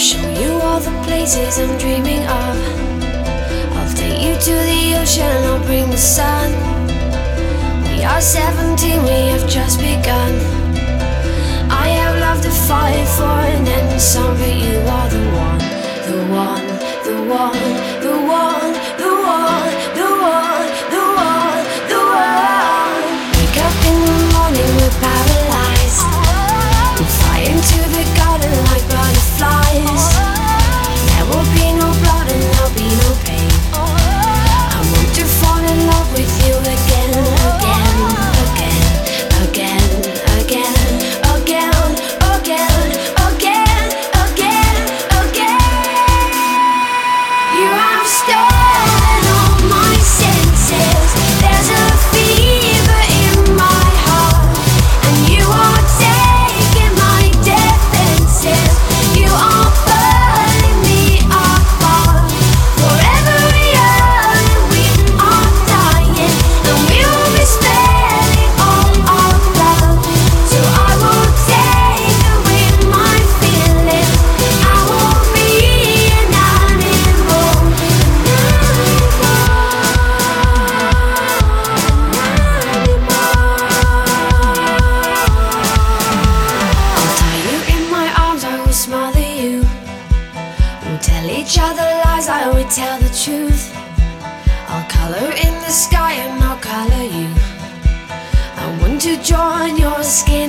show you all the places I'm dreaming of. I'll take you to the ocean, I'll bring the sun. We are 17, we have just begun. I have love to fight for and then some, but you are the one, the one, the one, the one, the one, the one, the one, the one. Wake up in the morning, we're paralyzed. We fly into the garden like butterflies. There will be no blood and there'll be no pain. I want to fall in love with you again, again, again, again, again, again, again, again, again, again. You have stolen all my senses. There's a fever in my heart, and you are taking my defenses. You are burning me apart. Forever young and we are dying, and we will be spending all our love. So I will take away my feelings. I will be an animal. I'll tie you in my arms, I will smother you. We'll tell each other lies, I will tell the truth. I'll color in the sky and I'll color you. I want to draw on your skin.